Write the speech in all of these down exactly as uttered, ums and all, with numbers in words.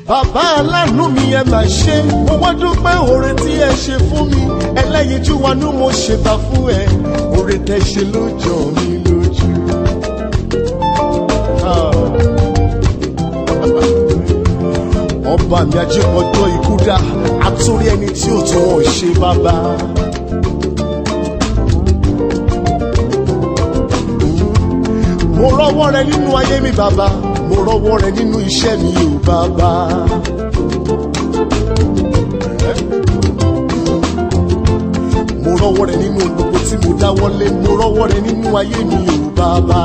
bàbá aláàánú mi ẹ máa ṣe, mo wá dúpẹ́ oore tí ẹ ṣe fún mi, ẹlẹ́yinjú wanú mo ṣèbà fún ẹ, oore tẹ ṣe ló jọ mí lójú. Ọba mi ajípọ̀jọ́ ikú dá, àtúrí ẹni tí ò tún wọ́n ṣe bàbá. Mo rọ́wọ́ rẹ nínú ayé mi bàbá, mo rọ́wọ́ rẹ nínú iṣẹ́ mi ò bàbá. Mo rọ́wọ́ rẹ nínú gbogbo tí mo dáwọ́lé, mo rọ́wọ́ rẹ nínú ayé mi ò bàbá.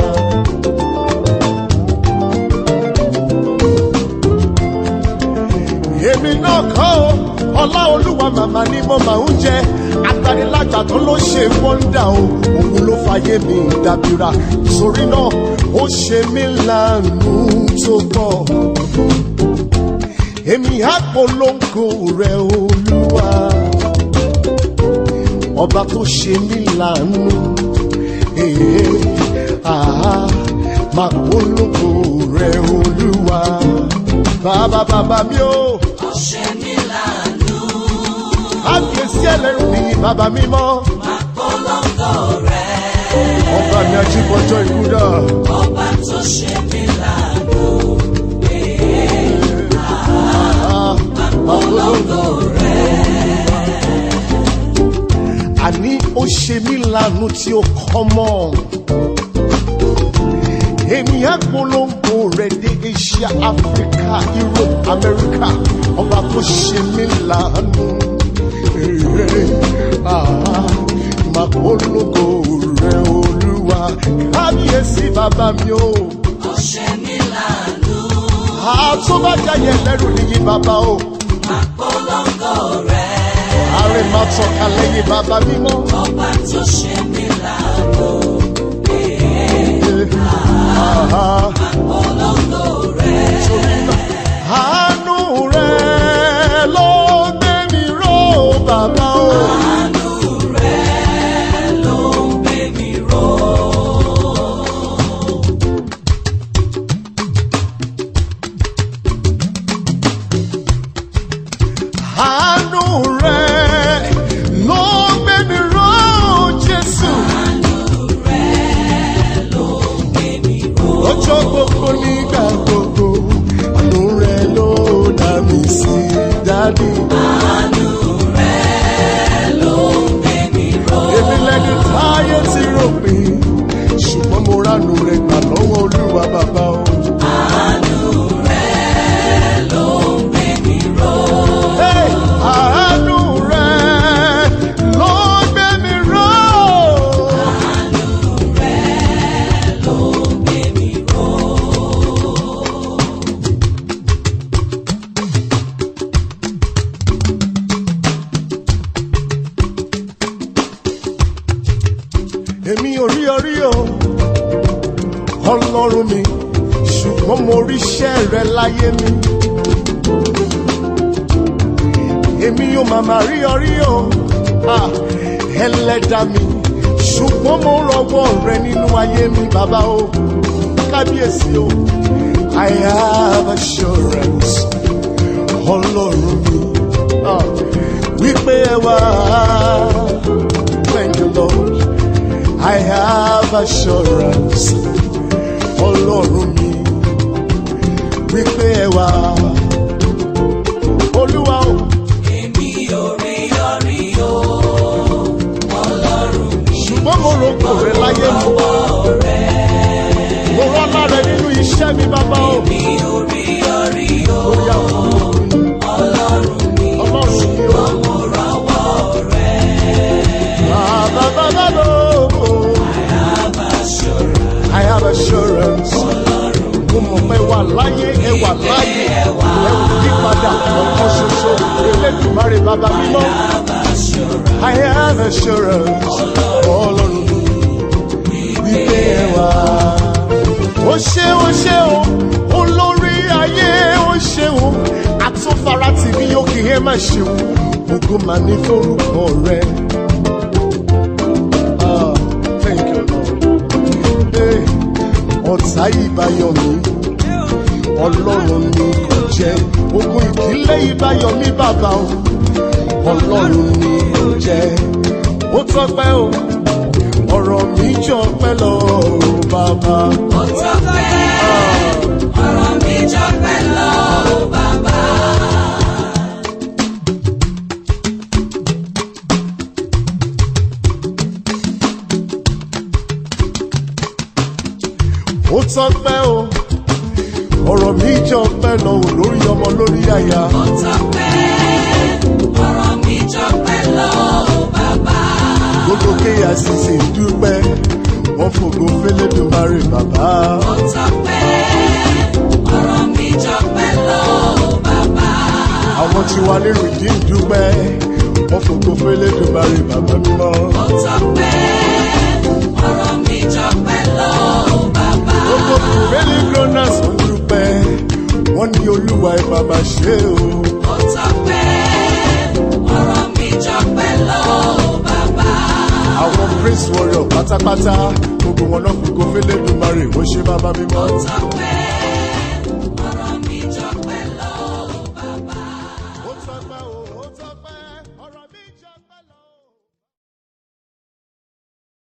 Èmi náà kọ́ o, ọlá olúwa màmá ni mo máa ń jẹ, agbanilágbà tó ló ṣe wọ́ndà o, òun ló fàyè mi dàbíra, sórí náà ó ṣe mí láàánú tó pọ̀. Èmi á polongo rẹ olúwa, ọba tó ṣe mí láàánú, èé àá máa polongo rẹ olúwa. Bàbá bàbá mi o, ó ṣe mí láàánú. Àkíyèsí ẹlẹ́rù ni bàbá mi mọ́. Máa polongo rẹ̀. Ọba mi ajípọ̀jọ́ ikú dá. Ọba tó ṣe mí láàánú. Máa polongo rẹ̀. Àní ó ṣe mí láàánú tí ó kọ́ mọ́. Èmi á polongo rẹ̀ dé Asia, Africa, Europe, America. Ọba tó ṣe mí láàánú. Máa polongo rẹ̀ olúwa. Kábíyèsí bàbá mi o. Ó ṣe mí láàánú. Àtúbàjáyé lẹ́rù nìyí bàbá o. Máa polongo rẹ̀. Ààrẹ máa tọ́ka lẹ́yìn bàbá mímọ́. Ọba tó ṣe mí láàánú. Máa polongo rẹ̀. Àánú rẹ̀ ló gbé mi ró bàbá o. Àánú rẹ̀ ló ń gbé mi ró. Àánú rẹ̀ ló gbé mi ró Jésù. Àánú rẹ̀ ló ń gbé mi ró. Ọjọ́ gbogbo nígbà gbogbo, àánú rẹ̀ ló dá mi sí dádì. Àánú rẹ̀ ló ń gbé mi ró. Èmi lẹ́ni táyé ti rò pé, ṣùgbọ́n mo ránú rẹ̀ gbà lọ́wọ́ Olúwa bàbá o. Àánú rẹ̀ ló ń gbé mi ró. Hey, àánú rẹ̀ ló gbé mi ró. Àánú rẹ̀ ló ń gbé mi ró. Èmi ò rí orí o, Ọlọ́run mi, ṣùgbọ́n mo rí iṣẹ́ rẹ láyé mi. Èmi ò màmá rí orí o, ah, Ẹlẹ́dàá mi, ṣùgbọ́n mo rọwọ́ rẹ nínú ayé mi bàbá o. Kábíyèsí o, I have assurance, Ọlọ́run mi, ah, wípé ẹ wá. Thank you Lord. I have assurance, Ọlọ́run mi, wípé ẹ wá. Olúwa o. Èmi ò rí orí o, Ọlọ́run mi. Ṣùgbọ́n mo rògbò rẹ láyé mi. Mo rọ́lá rẹ nínú iṣẹ́ mi bàbá o. Èmi ò rí orí o, Orí àwọn ọmọ mi. Ọlọ́run mi. Ọlọ́run mi o. Mo rọ́wọ́ rẹ̀. Bàbá bàbá lò ó. I have assurance. Mo mọ̀ pé wà láyé ẹ wà láyé. Ẹ ò yí padà ọ̀kan ṣoṣo. Elédùmarè bàbá mímọ́. I have assurance. Ọlọ́run mi, wípé ẹ wà. Ó ṣé ó ṣé o, olórí ayé ó ṣé o. Àtúnfara tì mí yóò kì í ẹ má ṣe o. Ògo mà ní forúkọ rẹ. Ah, thank you Lord. Hey, ọ̀tá ìbáyọ̀ mi, Ọlọ́run ni kò jẹ́. ogun ìdílé ìbáyọ̀ mi bàbá o ọlọ́run ni ó jẹ́ ó tọ́pẹ́ o ọ̀rọ̀ mi jọ pẹ́ lọ bàbá. Ó tọ́pẹ́ ọ̀rọ̀ mi jọ pẹ́ lọ bàbá. Ó tọ́pẹ́ o ọ̀rọ̀ mi jọ pẹ́ lọ lórí ọmọ lórí aya. Ó tọ́pẹ́ ọ̀rọ̀ mi jọ pẹ́ lọ bàbá. Gbogbo kéèyà sì sì ń dúpẹ́ wọ́n fògo f'Ẹlẹ́dùmarè bàbá. Ó tọ́pẹ́ ọ̀rọ̀ mi jọ pẹ́ lọ bàbá. Àwọn tí wà ní rìdí ń dúpẹ́ wọ́n fògo f'Ẹlẹ́dùmarè bàbá mímọ́. Ó tọ́pẹ́ ọ̀rọ̀ mi jọ pẹ́ lọ bàbá. Gbogbo kùrẹ́lì gronas ń dúpẹ́ wọ́n ní olúwa ẹ̀ bàbá ṣe o. Ó tọ́pẹ́ ọ̀rọ̀ mi jọ pẹ́ lọ bàbá. Àwọn praise warrior pátápátá gbogbo wọn náà fògo f'Ẹlẹ́dùmarè wọ́n ṣe bàbá mímọ́. Ó tọ́pẹ́